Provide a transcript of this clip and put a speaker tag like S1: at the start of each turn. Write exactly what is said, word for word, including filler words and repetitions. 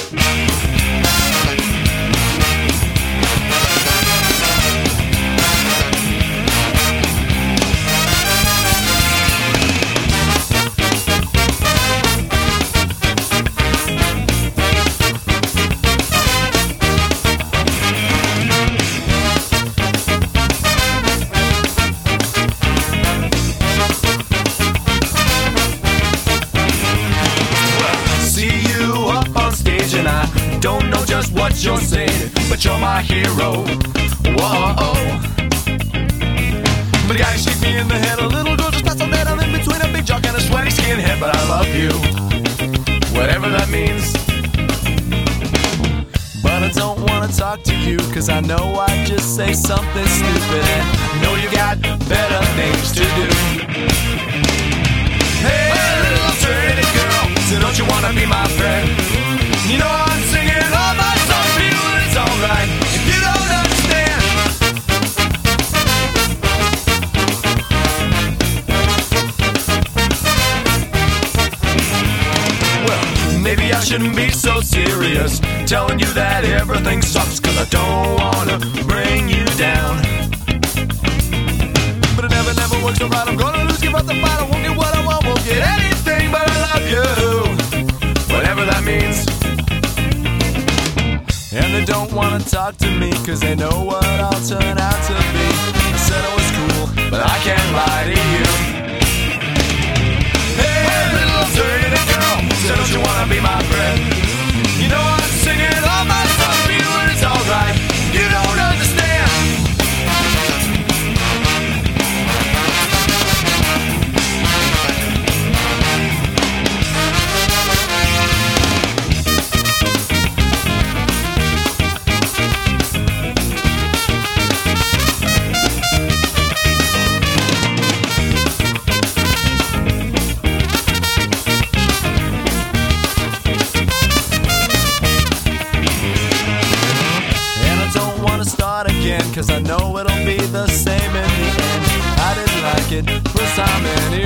S1: Don't know just what you're saying, but you're my hero. Whoa. But the guy shake me in the head, a little girl just passed on that. I'm in between a big jock and a sweaty skinhead, but I love you, whatever that means. But I don't wanna talk to you, cause I know I just say something stupid, and I know you got better things to do. Hey, little dirty girl, so don't you wanna be my friend? You know I'm singing all my songs for you, and it's alright if you don't understand. Well, maybe I shouldn't be so serious, telling you that everything sucks, cause I don't wanna bring you down. But it never, never works so right. I'm gonna lose, give up the fight. I won't get what I want, won't get anything, but I love you, whatever that means. And they don't wanna talk to me, cause they know what I'll turn out to be. I said I was cool, but I can't lie to you. Hey, little dirty girl, so don't you wanna be my friend? You know I'm singing all my songs for you, and it's alright, you don't understand. Cause I know it'll be the same in the end. I didn't like it first time anyway.